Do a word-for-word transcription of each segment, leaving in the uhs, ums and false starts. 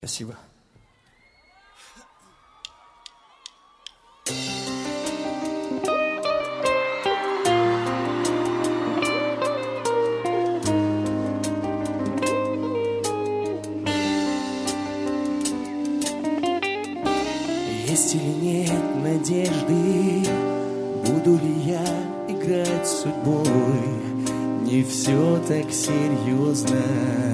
Спасибо. Есть или нет надежды, буду ли я играть с судьбой? Не все так серьезно.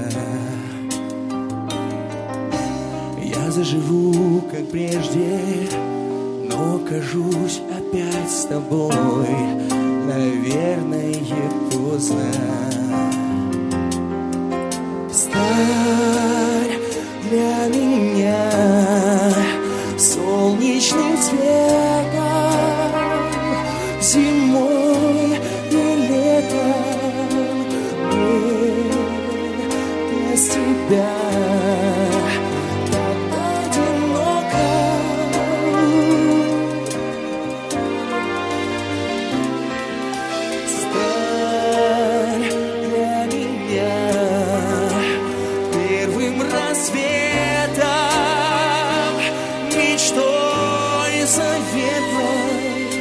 Я заживу, как прежде, но кажусь опять с тобой. Наверное, поздно. Стань для меня солнечным цветом, зимой и летом, без тебя так одиноко. Стань для меня первым рассветом, мечтой заветной,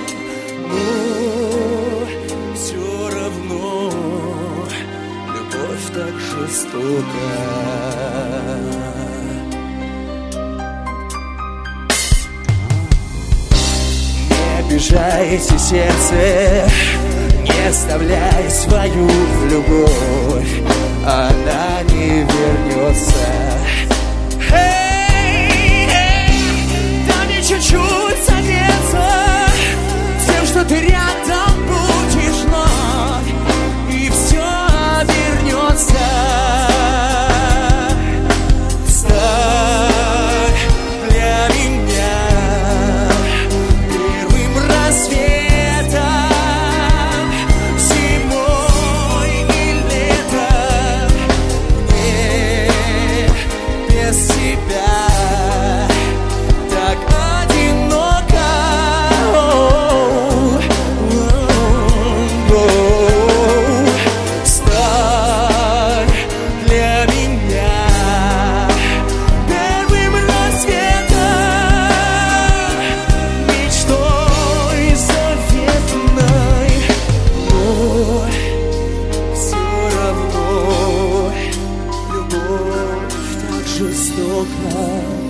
но все равно любовь так жестока. Не обижайте сердце, не оставляй свою любовь, она не вернется. Чуть-чуть согреться тем, что ты рядом будешь вновь, и все обернется. Стань для меня первым рассветом, зимой и летом, мне без тебя так одиноко. Стань для меня первым рассветом, мечтой заветной, но все равно любовь так жестока.